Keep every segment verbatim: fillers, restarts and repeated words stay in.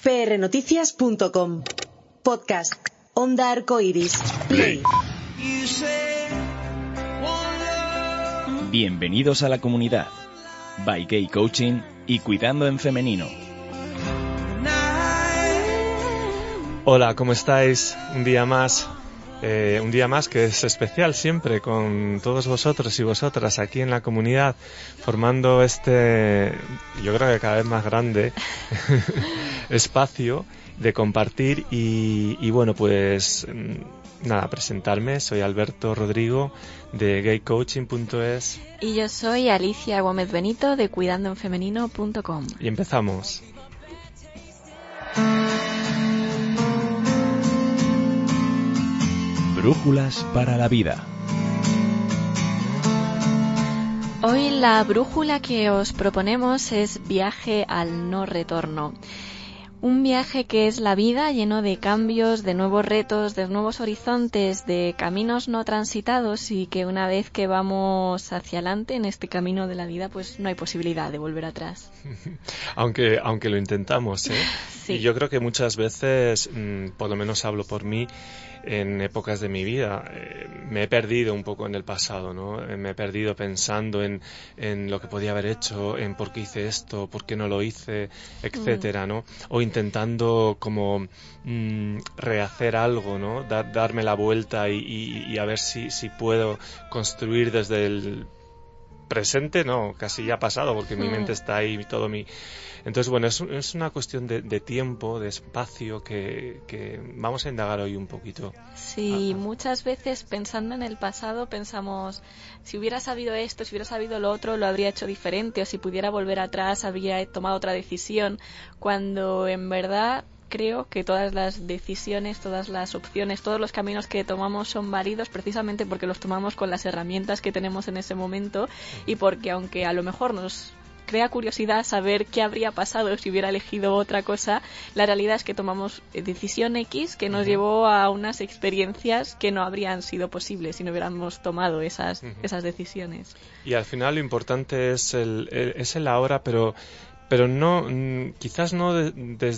p r noticias punto com. Podcast Onda Arcoiris. Play. Bienvenidos a la comunidad by Gay Coaching y Cuidando en Femenino. Hola, ¿cómo estáis? Un día más, eh, un día más que es especial siempre con todos vosotros y vosotras aquí en la comunidad, formando este, yo creo que cada vez más grande espacio de compartir y, y bueno, pues nada, presentarme. Soy Alberto Rodrigo de gay coaching punto es. Y yo soy Alicia Gómez Benito de cuidando en femenino punto com. Y empezamos. Brújulas para la vida. Hoy la brújula que os proponemos es viaje al no retorno. Un viaje que es la vida, lleno de cambios, de nuevos retos, de nuevos horizontes, de caminos no transitados, y que una vez que vamos hacia adelante en este camino de la vida, pues no hay posibilidad de volver atrás. Aunque, aunque lo intentamos, ¿eh? Sí. Y yo creo que muchas veces, mmm, por lo menos hablo por mí, en épocas de mi vida eh, me he perdido un poco en el pasado, ¿no? Eh, me he perdido pensando en, en lo que podía haber hecho, en por qué hice esto, por qué no lo hice, etcétera, ¿no? O intentando como mmm, rehacer algo, ¿no? Dar, darme la vuelta y, y, y a ver si, si puedo construir desde el presente, no, casi ya pasado, porque mm. mi mente está ahí, todo mi... Entonces, bueno, es, es una cuestión de, de tiempo, de espacio, que, que vamos a indagar hoy un poquito. Sí, Ajá. Muchas veces pensando en el pasado pensamos, si hubiera sabido esto, si hubiera sabido lo otro, lo habría hecho diferente, o si pudiera volver atrás, habría tomado otra decisión, cuando en verdad... Creo que todas las decisiones, todas las opciones, todos los caminos que tomamos son válidos precisamente porque los tomamos con las herramientas que tenemos en ese momento y porque aunque a lo mejor nos crea curiosidad saber qué habría pasado si hubiera elegido otra cosa, la realidad es que tomamos decisión X que nos uh-huh. llevó a unas experiencias que no habrían sido posibles si no hubiéramos tomado esas, uh-huh. esas decisiones. Y al final lo importante es el, es el ahora, pero... Pero no, quizás no de,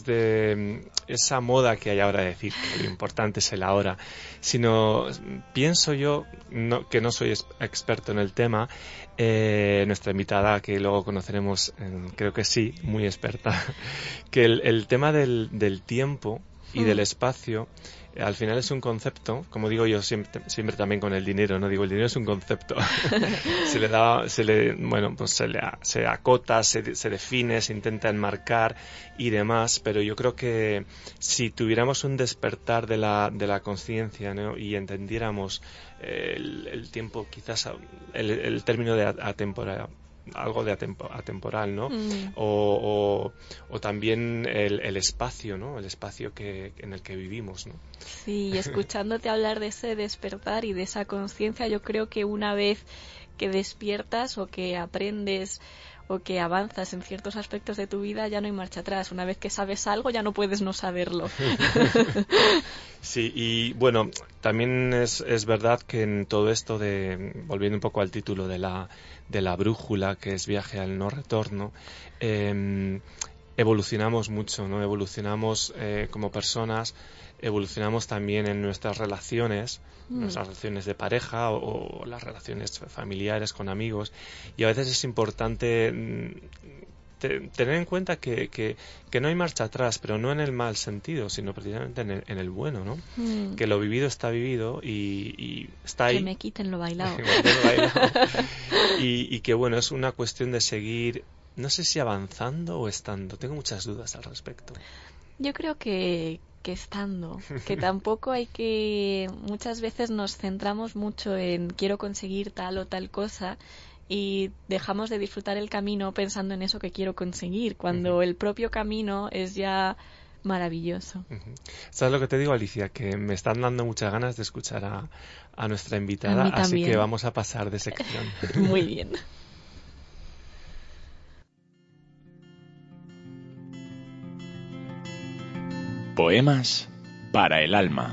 desde esa moda que hay ahora de decir que lo importante es el ahora, sino pienso yo, no, que no soy experto en el tema, eh, nuestra invitada, que luego conoceremos, eh, creo que sí, muy experta, que el, el tema del, del tiempo y mm. del espacio, al final es un concepto, como digo yo siempre, siempre también con el dinero, no digo el dinero es un concepto, se le da, se le, bueno, pues se le se acota, se, se define, se intenta enmarcar y demás, pero yo creo que si tuviéramos un despertar de la de la conciencia, ¿no? Y entendiéramos el, el tiempo, quizás el, el término de atemporal, algo de atempo, atemporal, ¿no? Mm. O, o, o también el, el espacio, ¿no? El espacio que, en el que vivimos, ¿no? Sí, y escuchándote hablar de ese despertar y de esa conciencia, yo creo que una vez que despiertas o que aprendes o que avanzas en ciertos aspectos de tu vida, ya no hay marcha atrás. Una vez que sabes algo, ya no puedes no saberlo. Sí, y bueno, también es, es verdad que en todo esto de, volviendo un poco al título de la, de la brújula, que es viaje al no retorno, eh, evolucionamos mucho, ¿no? Evolucionamos eh, como personas, evolucionamos también en nuestras relaciones, mm. nuestras relaciones de pareja o, o las relaciones familiares con amigos, y a veces es importante te, tener en cuenta que, que, que no hay marcha atrás, pero no en el mal sentido, sino precisamente en el, en el bueno, ¿no? Mm. Que lo vivido está vivido y, y está ahí. Que me quiten lo bailado. lo bailado. y, y que bueno, es una cuestión de seguir, no sé si avanzando o estando, tengo muchas dudas al respecto. Yo creo que que estando, que tampoco hay que, muchas veces nos centramos mucho en quiero conseguir tal o tal cosa y dejamos de disfrutar el camino pensando en eso que quiero conseguir, cuando uh-huh. el propio camino es ya maravilloso. Uh-huh. ¿Sabes lo que te digo, Alicia? Que me están dando muchas ganas de escuchar a, a nuestra invitada, a así que vamos a pasar de sección. Muy bien. Poemas para el alma.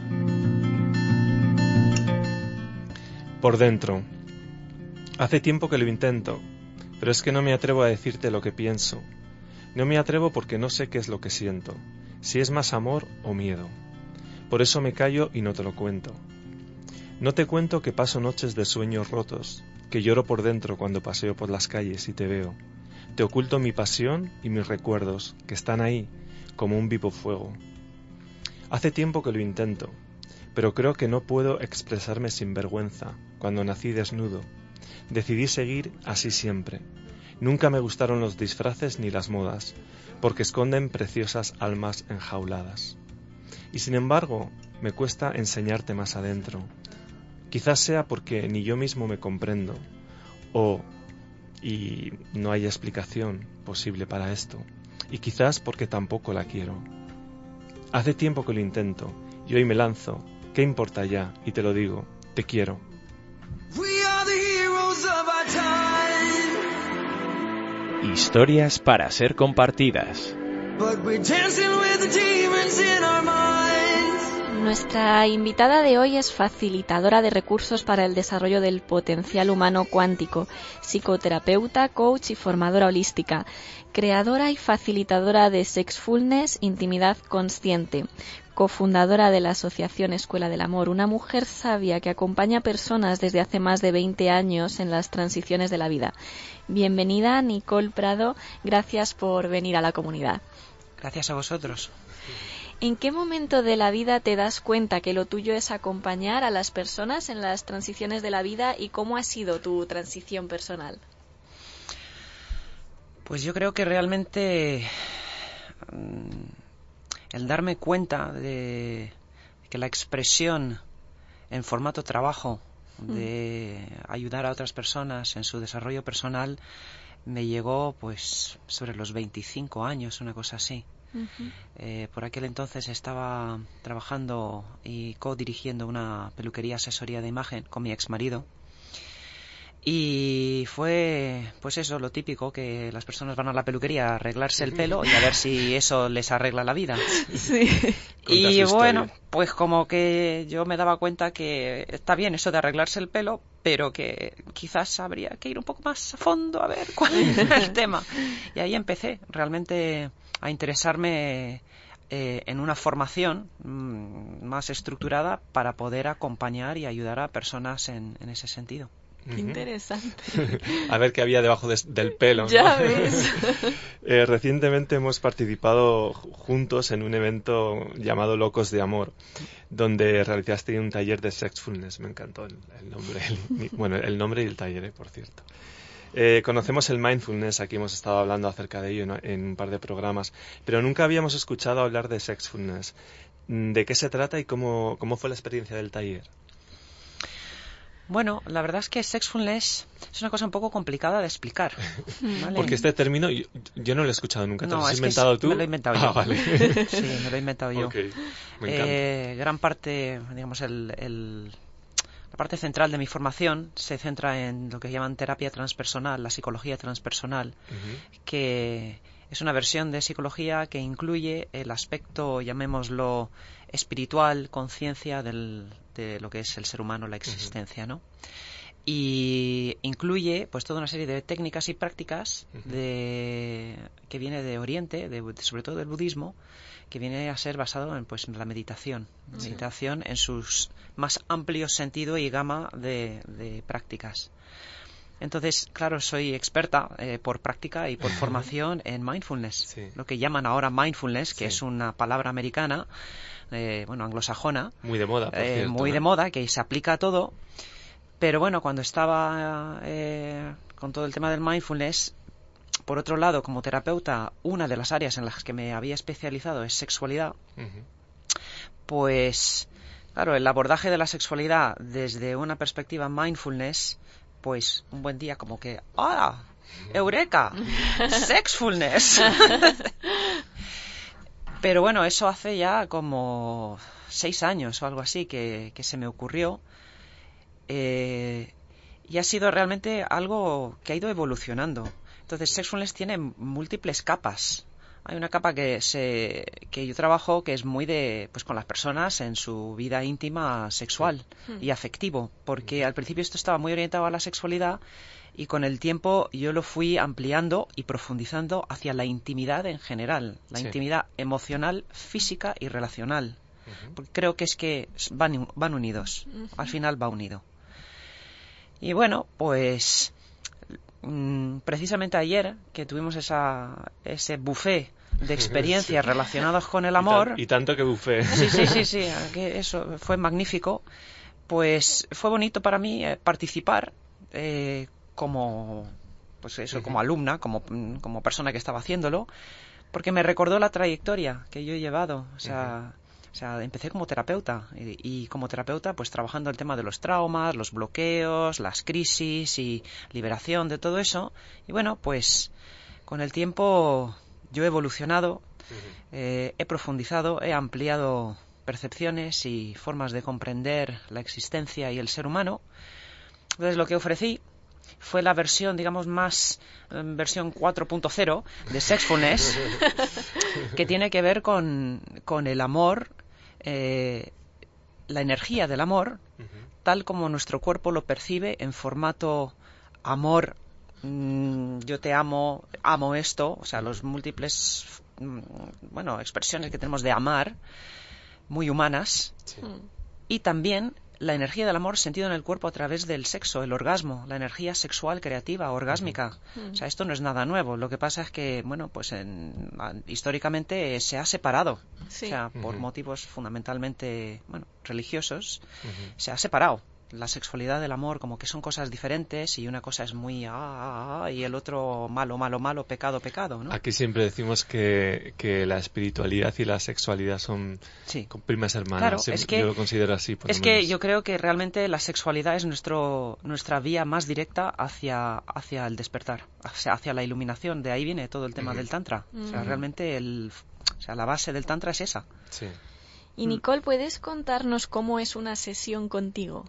Por dentro. Hace tiempo que lo intento, pero es que no me atrevo a decirte lo que pienso. No me atrevo porque no sé qué es lo que siento. si es más amor o miedo. Por eso me callo y no te lo cuento. No te cuento que paso noches de sueños rotos, que lloro por dentro cuando paseo por las calles y te veo. Te oculto mi pasión y mis recuerdos, que están ahí, como un vivo fuego. Hace tiempo que lo intento, pero creo que no puedo expresarme sin vergüenza. Cuando nací desnudo, decidí seguir así siempre. Nunca me gustaron los disfraces ni las modas, porque esconden preciosas almas enjauladas. Y sin embargo, me cuesta enseñarte más adentro. Quizás sea porque ni yo mismo me comprendo, o, y no hay explicación posible para esto, y quizás porque tampoco la quiero. Hace tiempo que lo intento, y hoy me lanzo. ¿Qué importa ya? Y te lo digo, te quiero. Historias para ser compartidas. Nuestra invitada de hoy es facilitadora de recursos para el desarrollo del potencial humano cuántico, psicoterapeuta, coach y formadora holística, creadora y facilitadora de Sexfulness, Intimidad Consciente, cofundadora de la Asociación Escuela del Amor, una mujer sabia que acompaña a personas desde hace más de veinte años en las transiciones de la vida. Bienvenida, Nicole Prado, gracias por venir a la comunidad. Gracias a vosotros. ¿En qué momento de la vida te das cuenta que lo tuyo es acompañar a las personas en las transiciones de la vida y cómo ha sido tu transición personal? Pues yo creo que realmente el darme cuenta de que la expresión en formato trabajo de ayudar a otras personas en su desarrollo personal me llegó pues sobre los veinticinco años, una cosa así. Uh-huh. Eh, por aquel entonces estaba trabajando y co-dirigiendo una peluquería asesoría de imagen con mi ex marido y fue pues eso, lo típico, que las personas van a la peluquería a arreglarse el pelo y a ver si eso les arregla la vida. Sí. Y bueno, pues como que yo me daba cuenta que está bien eso de arreglarse el pelo, pero que quizás habría que ir un poco más a fondo a ver cuál es el tema. Y ahí empecé realmente a interesarme eh, en una formación mmm, más estructurada para poder acompañar y ayudar a personas en, en ese sentido. Qué interesante. A ver qué había debajo de, del pelo, ¿no? Ya ves. eh, recientemente hemos participado juntos en un evento llamado Locos de Amor, donde realizaste un taller de Sexfulness. Me encantó el, el nombre, el, bueno, el nombre y el taller, eh, por cierto. Eh, conocemos el mindfulness, aquí hemos estado hablando acerca de ello, ¿no?, en un par de programas, pero nunca habíamos escuchado hablar de Sexfulness. ¿De qué se trata y cómo, cómo fue la experiencia del taller? Bueno, la verdad es que Sexfulness es una cosa un poco complicada de explicar, ¿vale? Porque este término yo, yo no lo he escuchado nunca. ¿Te no, lo has es inventado que tú? Me lo he inventado ah, yo. Vale. Sí, me lo he inventado yo. Okay. Me encanta. Eh, gran parte, digamos, el, el, la parte central de mi formación se centra en lo que llaman terapia transpersonal, la psicología transpersonal, uh-huh. que es una versión de psicología que incluye el aspecto, llamémoslo, espiritual, conciencia del, de lo que es el ser humano, la existencia, uh-huh. ¿no? Y incluye pues toda una serie de técnicas y prácticas uh-huh. de, que viene de Oriente, de, sobre todo del budismo, que viene a ser basado en pues en la meditación, uh-huh. meditación en sus más amplios sentido y gama de, de prácticas. Entonces, claro, soy experta eh, por práctica y por formación en mindfulness, sí. lo que llaman ahora mindfulness, que sí. es una palabra americana, eh, bueno, anglosajona, muy de moda, por eh, cierto, muy ¿no? de moda, que se aplica a todo. Pero bueno, cuando estaba eh, con todo el tema del mindfulness, por otro lado, como terapeuta, una de las áreas en las que me había especializado es sexualidad. Uh-huh. Pues, claro, el abordaje de la sexualidad desde una perspectiva mindfulness, pues un buen día como que ¡ah! ¡Eureka! ¡Sexfulness! Pero bueno, eso hace ya como seis años o algo así que, que se me ocurrió. Eh, y ha sido realmente algo que ha ido evolucionando. Entonces, Sexfulness tiene múltiples capas. Hay una capa que se que yo trabajo que es muy de pues con las personas en su vida íntima sexual sí. y afectivo, porque al principio esto estaba muy orientado a la sexualidad y con el tiempo yo lo fui ampliando y profundizando hacia la intimidad en general, la sí. intimidad emocional, física y relacional. Uh-huh. Porque creo que es que van, van unidos, uh-huh. al final va unido. Y bueno, pues mmm, precisamente ayer que tuvimos esa, ese buffet de experiencias sí. relacionadas con el amor. Y, tan, y tanto que buffet. Sí, sí, sí, sí, que eso fue magnífico. Pues fue bonito para mí eh, participar eh, como, pues eso, uh-huh. como alumna, como, como persona que estaba haciéndolo, porque me recordó la trayectoria que yo he llevado. O sea, uh-huh. o sea empecé como terapeuta y, y como terapeuta pues trabajando el tema de los traumas, los bloqueos, las crisis y liberación de todo eso. Y bueno, pues con el tiempo yo he evolucionado, uh-huh. eh, he profundizado, he ampliado percepciones y formas de comprender la existencia y el ser humano. Entonces lo que ofrecí fue la versión, digamos, más eh, versión cuatro punto cero de Sexfulness, que tiene que ver con, con el amor, eh, la energía del amor, uh-huh. tal como nuestro cuerpo lo percibe en formato amor, mmm, yo te amo, amo esto, o sea, los múltiples, mmm, bueno, expresiones que tenemos de amar, muy humanas, sí. y también la energía del amor sentido en el cuerpo a través del sexo, el orgasmo, la energía sexual creativa, orgásmica. Uh-huh. O sea, esto no es nada nuevo. Lo que pasa es que, bueno, pues en, históricamente se ha separado. Sí. O sea, por uh-huh. motivos fundamentalmente, bueno, religiosos, uh-huh. se ha separado la sexualidad del amor, como que son cosas diferentes y una cosa es muy ah, ah, ah, y el otro malo, malo, malo, pecado, pecado, ¿no? Aquí siempre decimos que, que la espiritualidad y la sexualidad son sí. primas hermanas. Claro, siempre, es que, yo lo considero así. Por es lo que menos. Yo creo que realmente la sexualidad es nuestro nuestra vía más directa hacia, hacia el despertar, hacia, hacia la iluminación. De ahí viene todo el tema uh-huh. del tantra. Uh-huh. O sea, realmente el, o sea, la base del tantra es esa. Sí. Y Nicole, ¿puedes contarnos cómo es una sesión contigo?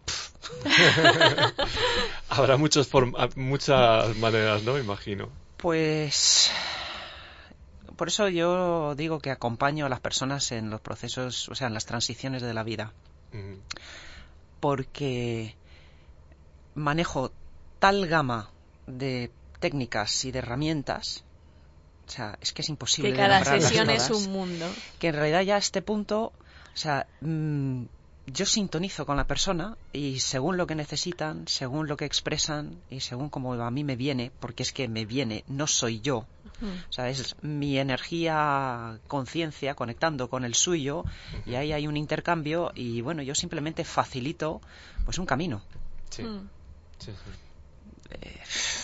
Habrá muchos form- muchas maneras, ¿no? Imagino. Pues por eso yo digo que acompaño a las personas en los procesos, o sea, en las transiciones de la vida. Uh-huh. Porque manejo tal gama de técnicas y de herramientas, o sea, es que es imposible que cada nombrarlas sesión todas, es un mundo. Que en realidad ya a este punto, o sea, mmm, yo sintonizo con la persona y según lo que necesitan, según lo que expresan y según como a mí me viene, porque es que me viene, no soy yo. Mm. O sea, es mi energía, conciencia conectando con el suyo uh-huh. y ahí hay un intercambio y bueno, yo simplemente facilito pues un camino. Sí. Mm. Sí, sí. Eh,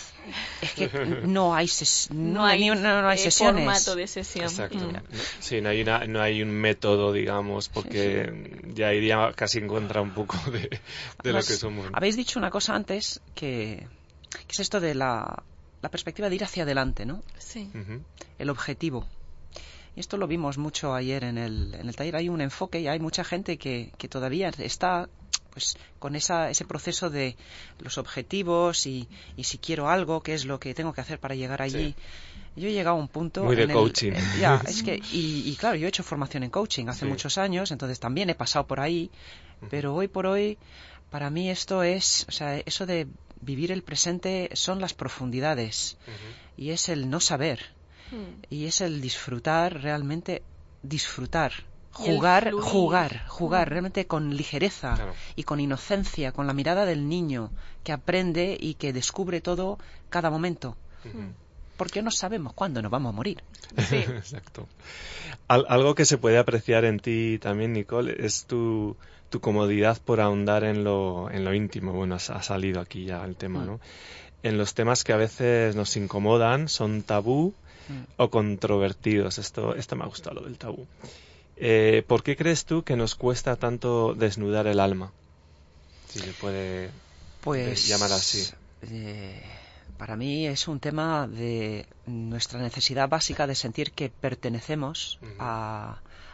es que no hay ses- no, no hay, no, no hay sesiones. Formato de sesión. Exacto. Mm. No, sí, no hay una, no hay un método, digamos, porque ya iría casi en contra un poco de, de Además, lo que somos. Habéis dicho una cosa antes que, que es esto de la, la perspectiva de ir hacia adelante, ¿no? Sí. Uh-huh. El objetivo. Y esto lo vimos mucho ayer en el, en el taller. Hay un enfoque y hay mucha gente que, que todavía está pues con esa, ese proceso de los objetivos y, y si quiero algo, qué es lo que tengo que hacer para llegar allí. Sí. Yo he llegado a un punto... Muy de en coaching. El, eh, ya, es que, y, y claro, yo he hecho formación en coaching hace sí. muchos años, entonces también he pasado por ahí, uh-huh. pero hoy por hoy, para mí esto es, o sea, eso de vivir el presente son las profundidades, uh-huh. y es el no saber, uh-huh. y es el disfrutar realmente, disfrutar. Jugar, jugar, jugar, mm. realmente con ligereza claro. y con inocencia, con la mirada del niño que aprende y que descubre todo cada momento. Uh-huh. Porque no sabemos cuándo nos vamos a morir. Sí. Exacto. Al- algo que se puede apreciar en ti también, Nicole, es tu, tu comodidad por ahondar en lo, en lo íntimo. Bueno, ha salido aquí ya el tema, mm. ¿no? En los temas que a veces nos incomodan, son tabú mm. o controvertidos. Esto, esto me ha gustado, lo del tabú. Eh, ¿Por qué crees tú que nos cuesta tanto desnudar el alma? Si se puede pues, llamar así. Eh, para mí es un tema de nuestra necesidad básica de sentir que pertenecemos uh-huh. a,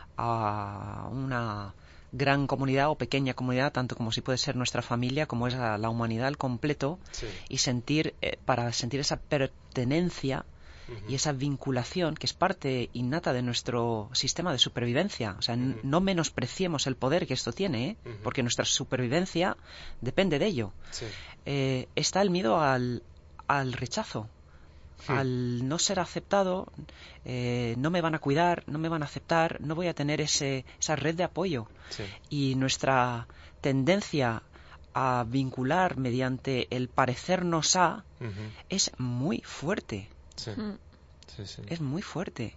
a una gran comunidad o pequeña comunidad, tanto como si puede ser nuestra familia, como es la, la humanidad al completo, sí. y sentir, eh, para sentir esa pertenencia, Uh-huh. Y esa vinculación, que es parte innata de nuestro sistema de supervivencia. O sea, uh-huh. no menospreciemos el poder que esto tiene, ¿eh? Uh-huh. Porque nuestra supervivencia depende de ello. Sí. Eh, está el miedo al, al rechazo. Sí. Al no ser aceptado, eh, no me van a cuidar, no me van a aceptar, no voy a tener ese, esa red de apoyo. Sí. Y nuestra tendencia a vincular mediante el parecernos a uh-huh. es muy fuerte. Sí. Sí, sí. Es muy fuerte.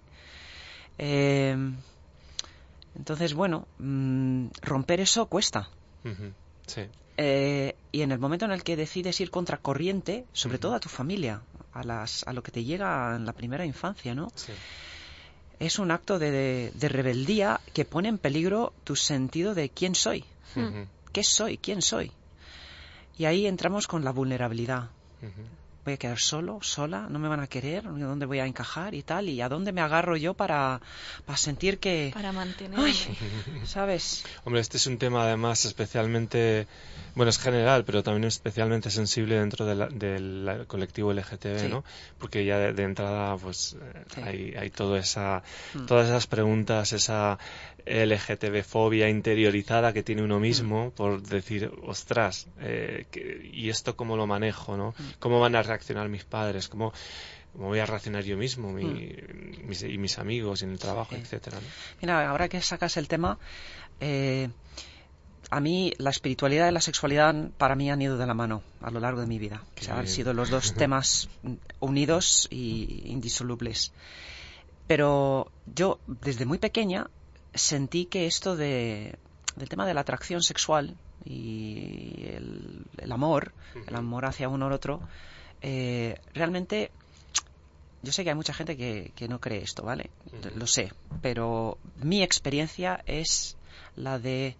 Eh, entonces, bueno, mmm, romper eso cuesta. Uh-huh. Sí. Eh, y en el momento en el que decides ir contra corriente, sobre uh-huh. todo a tu familia, a, las, a lo que te llega en la primera infancia, ¿no? Sí. Es un acto de, de, de rebeldía que pone en peligro tu sentido de quién soy. Uh-huh. ¿Qué soy? ¿Quién soy? Y ahí entramos con la vulnerabilidad. Uh-huh. Voy a quedar solo, sola, no me van a querer, ¿dónde voy a encajar y tal? ¿Y a dónde me agarro yo para, para sentir que... Para mantenerme. Ay, ¿sabes? Hombre, este es un tema además especialmente... Bueno, es general, pero también especialmente sensible dentro de la, del colectivo L G T B, sí. ¿no? Porque ya de, de entrada, pues, sí. hay, hay toda esa, mm. todas esas preguntas, esa L G T B-fobia interiorizada que tiene uno mismo mm. por decir, ostras, eh, que, ¿y esto cómo lo manejo, no? Mm. ¿Cómo van a reaccionar mis padres? ¿Cómo, cómo voy a reaccionar yo mismo mi, mm. mis, y mis amigos en el trabajo, sí. etcétera, ¿no? Mira, ahora que sacas el tema... Eh, a mí la espiritualidad y la sexualidad para mí han ido de la mano a lo largo de mi vida. O sea, han sido los dos temas unidos y indisolubles. Pero yo desde muy pequeña sentí que esto de, del tema de la atracción sexual y el, el amor, el amor hacia uno al otro, eh, realmente... Yo sé que hay mucha gente que, que no cree esto, ¿vale? Lo sé. Pero mi experiencia es la de...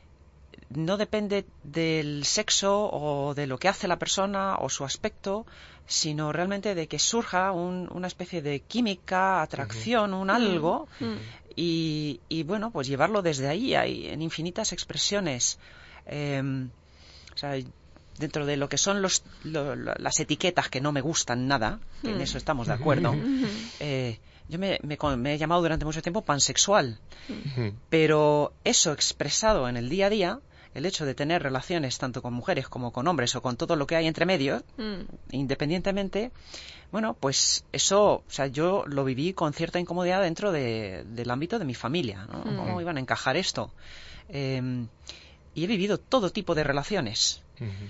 No depende del sexo o de lo que hace la persona o su aspecto, sino realmente de que surja un, una especie de química, atracción, uh-huh. un algo, uh-huh. y, y bueno, pues llevarlo desde ahí. Hay en infinitas expresiones. Eh, o sea, dentro de lo que son los, lo, las etiquetas que no me gustan nada, que uh-huh. en eso estamos de acuerdo, uh-huh. eh, yo me, me, me he llamado durante mucho tiempo pansexual, uh-huh. pero eso expresado en el día a día, el hecho de tener relaciones tanto con mujeres como con hombres o con todo lo que hay entre medio, mm. independientemente, bueno, pues eso, o sea, yo lo viví con cierta incomodidad dentro de, del ámbito de mi familia, ¿no? Mm. ¿Cómo iban a encajar esto? Eh, y he vivido todo tipo de relaciones mm-hmm.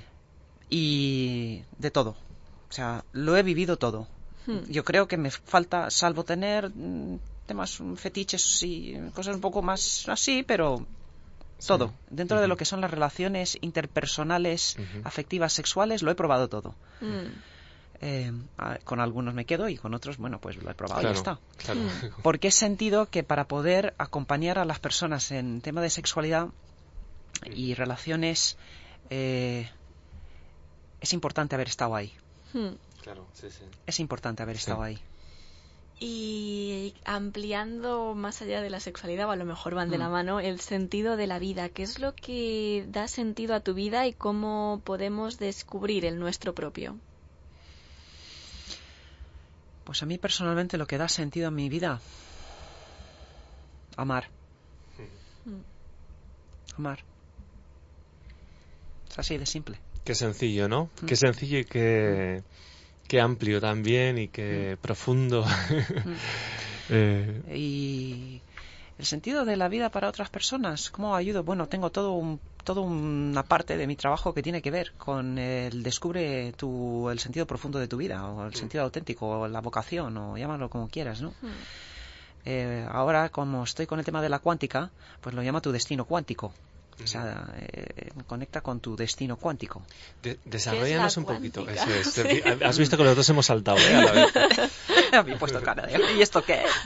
y de todo, o sea, lo he vivido todo. Mm. Yo creo que me falta, salvo tener mm, temas fetiches y cosas un poco más así, pero... Todo. Sí. Dentro uh-huh. de lo que son las relaciones interpersonales, uh-huh. afectivas, sexuales, lo he probado todo. Uh-huh. Eh, a, con algunos me quedo y con otros, bueno, pues lo he probado claro, y ya está. Claro. Uh-huh. Porque he sentido que para poder acompañar a las personas en tema de sexualidad y relaciones, eh, es importante haber estado ahí. Uh-huh. Claro, sí, sí. Es importante haber sí. estado ahí. Y ampliando más allá de la sexualidad, o a lo mejor van de mm. la mano, el sentido de la vida. ¿Qué es lo que da sentido a tu vida y cómo podemos descubrir el nuestro propio? Pues a mí personalmente lo que da sentido a mi vida, amar. Mm. Amar. Es así de simple. Qué sencillo, ¿no? Mm. Qué sencillo y qué... Mm. Qué amplio también y qué mm. profundo. Mm. eh. Y el sentido de la vida para otras personas, ¿cómo ayudo? Bueno, tengo todo un, todo una parte de mi trabajo que tiene que ver con el descubre tu, el sentido profundo de tu vida, o el mm. sentido auténtico, o la vocación, o llámalo como quieras, ¿no? Mm. Eh, ahora, como estoy con el tema de la cuántica, pues lo llama tu destino cuántico. O sea, eh, conecta con tu destino cuántico. De, desarrollanos un poquito. Eso es. Sí. Has visto que los dos hemos saltado, ¿eh? A la vez. Había puesto cara de... ¿Y esto qué es?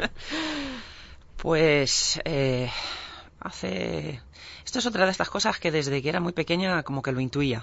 Pues eh, hace... Esto es otra de estas cosas que desde que era muy pequeña como que lo intuía.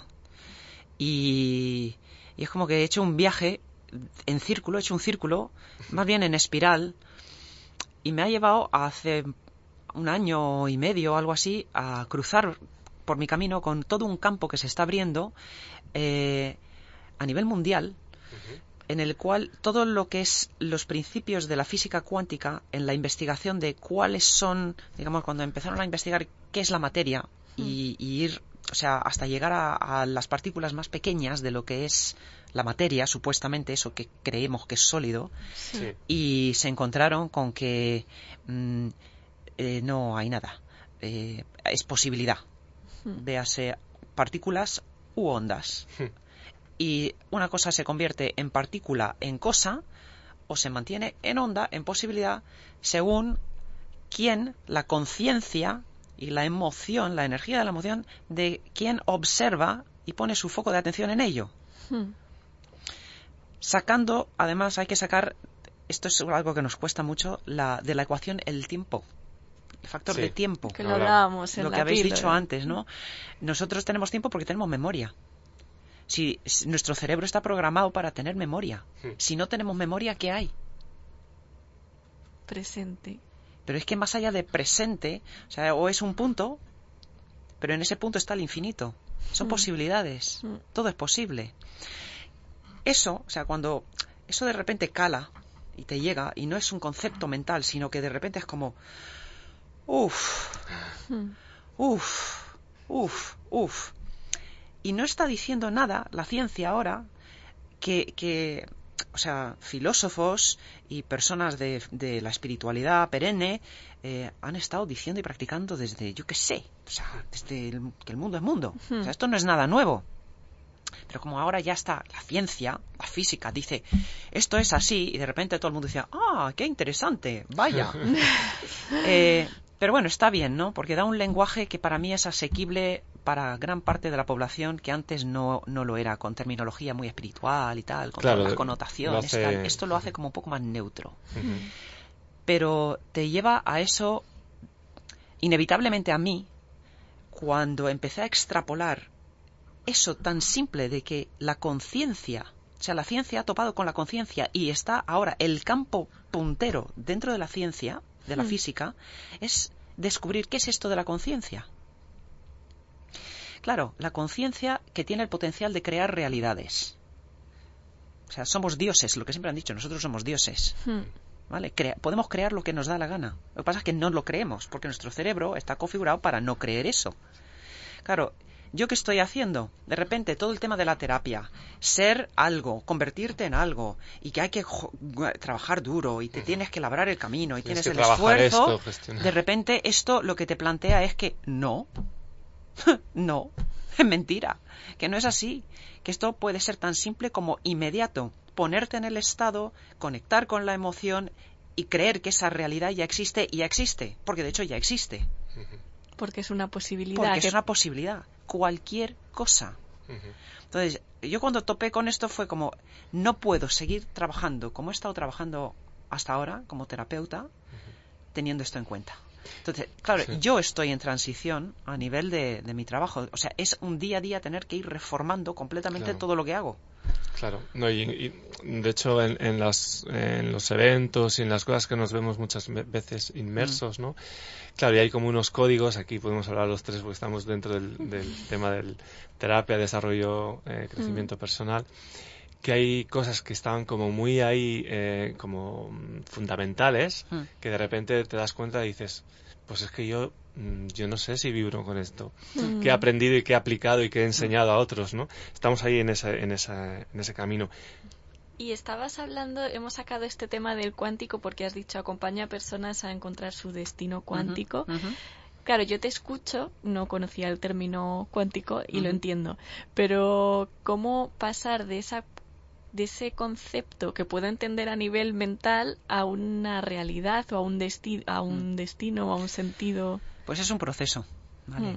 Y, y es como que he hecho un viaje en círculo, he hecho un círculo, más bien en espiral, y me ha llevado a hace... un año y medio o algo así, a cruzar por mi camino con todo un campo que se está abriendo eh, a nivel mundial, uh-huh. en el cual todo lo que es los principios de la física cuántica, en la investigación de cuáles son, digamos, cuando empezaron a investigar qué es la materia y, y ir, o sea, hasta llegar a, a las partículas más pequeñas de lo que es la materia, supuestamente eso que creemos que es sólido, Sí. y se encontraron con que mmm, eh, no hay nada, eh, es posibilidad, véase partículas u ondas. Y una cosa se convierte en partícula, en cosa, o se mantiene en onda, en posibilidad, según quién, la conciencia y la emoción, la energía de la emoción, de quien observa y pone su foco de atención en ello. Hmm. Sacando, además hay que sacar, esto es algo que nos cuesta mucho, la, de la ecuación el tiempo. El factor Sí. de tiempo. Que lo hablábamos en Lo que la habéis píldora. dicho antes, ¿no? Nosotros tenemos tiempo porque tenemos memoria. Si, si nuestro cerebro está programado para tener memoria. Sí. Si no tenemos memoria, ¿qué hay? Presente. Pero es que más allá de presente, o sea, o es un punto, pero en ese punto está el infinito. Son Mm. posibilidades. Mm. Todo es posible. Eso, o sea, cuando eso de repente cala y te llega, y no es un concepto mental, sino que de repente es como, uff, Hmm. uff, uff, uff. Y no está diciendo nada la ciencia ahora que, que o sea, filósofos y personas de, de la espiritualidad perenne eh, han estado diciendo y practicando desde, yo qué sé, o sea, desde el, que el mundo es mundo. O sea, esto no es nada nuevo. Pero como ahora ya está la ciencia, la física, dice, esto es así, y de repente todo el mundo dice, ah, qué interesante, vaya. eh, pero bueno, está bien, ¿no? Porque da un lenguaje que para mí es asequible para gran parte de la población que antes no, no lo era, con terminología muy espiritual y tal, con Claro, todas las lo connotaciones. hace- Tal. Esto lo hace como un poco más neutro. Ujú. Pero te lleva a eso, inevitablemente a mí, cuando empecé a extrapolar eso tan simple de que la conciencia, o sea, la ciencia ha topado con la conciencia y está ahora el campo puntero dentro de la ciencia, de la Hmm. física, es descubrir qué es esto de la conciencia. Claro, la conciencia que tiene el potencial de crear realidades. O sea, somos dioses, lo que siempre han dicho, nosotros somos dioses. Hmm. ¿Vale? Crea- podemos crear lo que nos da la gana. Lo que pasa es que no lo creemos, porque nuestro cerebro está configurado para no creer eso. Claro, ¿yo qué estoy haciendo? De repente todo el tema de la terapia, ser algo, convertirte en algo, y que hay que jo- trabajar duro, y te tienes que labrar el camino, y Tienes tienes, que el trabajar esfuerzo, esto, gestionar. de repente esto lo que te plantea es que no, no, es mentira, que no es así, que esto puede ser tan simple como inmediato, ponerte en el estado, conectar con la emoción y creer que esa realidad ya existe y ya existe, porque de hecho ya existe, Porque es una posibilidad. porque que- es una posibilidad, cualquier cosa. Ujú. Entonces, yo cuando topé con esto fue como, no puedo seguir trabajando como he estado trabajando hasta ahora, como terapeuta, teniendo esto en cuenta. Entonces, claro, Sí. yo estoy en transición a nivel de, de mi trabajo. O sea, es un día a día tener que ir reformando completamente Claro. todo lo que hago. Claro, no, y, y, de hecho en, en, las, en los eventos y en las cosas que nos vemos muchas ve- veces inmersos, ¿no? Claro, y hay como unos códigos, aquí podemos hablar los tres porque estamos dentro del, del tema del terapia, desarrollo, eh, crecimiento personal, que hay cosas que estaban como muy ahí, eh, como mm, fundamentales, Mm. que de repente te das cuenta y dices, pues es que yo, mm, yo no sé si vibro con esto, Mm. que he aprendido y que he aplicado y que he enseñado a otros, ¿no? Estamos ahí en ese, en esa, en ese camino. Y estabas hablando, hemos sacado este tema del cuántico porque has dicho acompaña a personas a encontrar su destino cuántico. Ujú, ujú. Claro, yo te escucho, no conocía el término cuántico y lo Ujú. entiendo, pero ¿cómo pasar de esa de ese concepto que puedo entender a nivel mental a una realidad o a un desti a un destino o a un sentido? Pues es un proceso, ¿vale? Mm.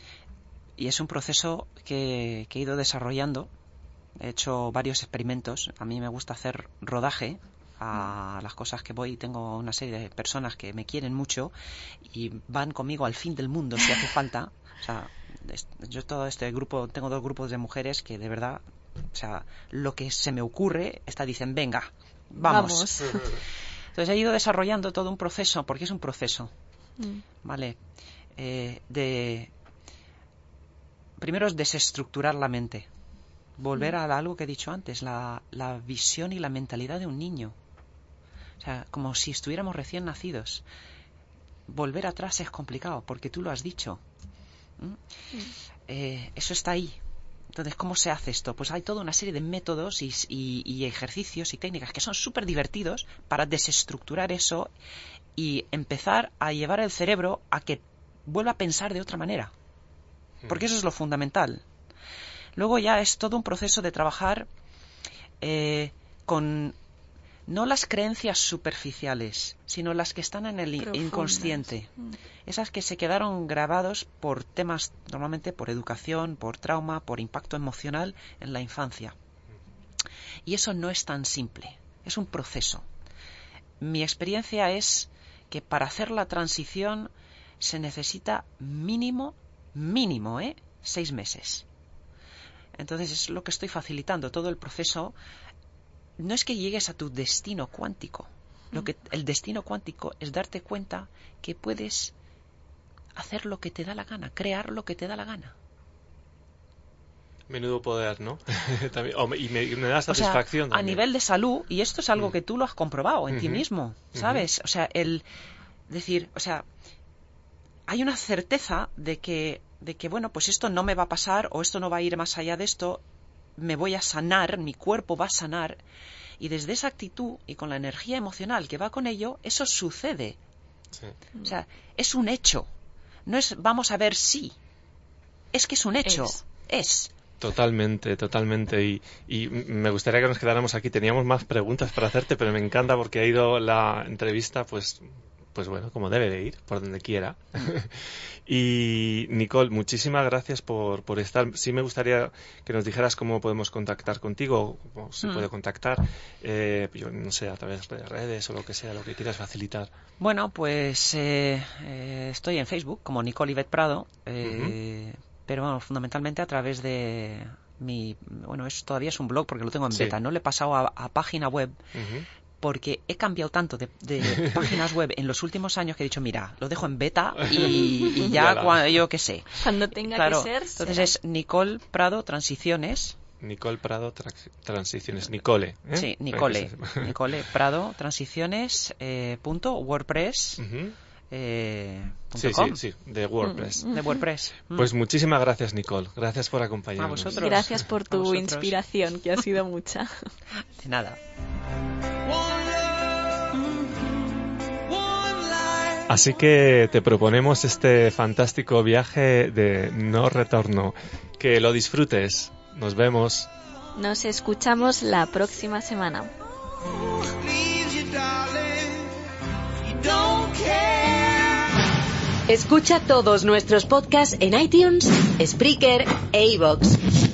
Y es un proceso que, que he ido desarrollando. He hecho varios experimentos. A mí me gusta hacer rodaje a las cosas que voy. Tengo una serie de personas que me quieren mucho y van conmigo al fin del mundo si hace falta. O sea, es- yo todo este grupo, tengo dos grupos de mujeres que de verdad, o sea, lo que se me ocurre, esta dicen, venga, vamos. Entonces he ido desarrollando todo un proceso, porque es un proceso, Mm. ¿vale? Eh, de primero es desestructurar la mente. volver a algo que he dicho antes, la, la visión y la mentalidad de un niño. O sea, como si estuviéramos recién nacidos. Volver atrás es complicado, porque tú lo has dicho. ¿Mm? Eh, eso está ahí. Entonces, ¿cómo se hace esto? Pues hay toda una serie de métodos y, y, y ejercicios y técnicas que son súper divertidos para desestructurar eso y empezar a llevar el cerebro a que vuelva a pensar de otra manera. Porque eso es lo fundamental. Luego ya es todo un proceso de trabajar eh, con no las creencias superficiales, sino las que están en el Profundas. inconsciente. Mm. Esas que se quedaron grabados por temas, normalmente por educación, por trauma, por impacto emocional en la infancia. Y eso no es tan simple, es un proceso. Mi experiencia es que para hacer la transición se necesita mínimo, mínimo, ¿eh? seis meses. Entonces es lo que estoy facilitando, todo el proceso. No es que llegues a tu destino cuántico. Lo que, el destino cuántico es darte cuenta que puedes hacer lo que te da la gana, crear lo que te da la gana. Menudo poder, ¿no? También, oh, y, me, y me da satisfacción. O sea, a nivel de salud, y esto es algo mm. que tú lo has comprobado en uh-huh. ti mismo, ¿sabes? Uh-huh. O sea, el decir, o sea, hay una certeza de que, de que, bueno, pues esto no me va a pasar o esto no va a ir más allá de esto. Me voy a sanar, mi cuerpo va a sanar, y desde esa actitud y con la energía emocional que va con ello, eso sucede. Sí. O sea, es un hecho. No es vamos a ver si. Es que es un hecho. Es. es. Totalmente, totalmente. Y, y me gustaría que nos quedáramos aquí. Teníamos más preguntas para hacerte, pero me encanta porque ha ido la entrevista, pues... pues bueno, como debe de ir, por donde quiera. Y Nicole, muchísimas gracias por, por estar. Sí me gustaría que nos dijeras cómo podemos contactar contigo, cómo se mm. puede contactar, eh, yo no sé, a través de redes o lo que sea, lo que quieras facilitar. Bueno, pues eh, eh, estoy en Facebook como Nicole Yvette Prado, eh, uh-huh. pero bueno, fundamentalmente a través de mi... Bueno, es, todavía es un blog porque lo tengo en sí. beta, ¿no? Le he pasado a, a página web. Uh-huh. Porque he cambiado tanto de, de páginas web en los últimos años que he dicho, mira, lo dejo en beta y, y ya, cuando, yo qué sé. Cuando tenga claro, que ser, entonces será. Es Nicole Prado Transiciones. Nicole Prado tra- Transiciones. Nicole. ¿eh? Sí, Nicole. Nicole Prado Transiciones eh, punto WordPress. Uh-huh. Eh, sí, sí, sí, de WordPress. De WordPress. Pues muchísimas gracias, Nicole. Gracias por acompañarnos. A vosotros. Gracias por tu inspiración, que ha sido mucha. De nada. Así que te proponemos este fantástico viaje de no retorno. Que lo disfrutes. Nos vemos. Nos escuchamos la próxima semana. Escucha todos nuestros podcasts en iTunes, Spreaker e iVoox.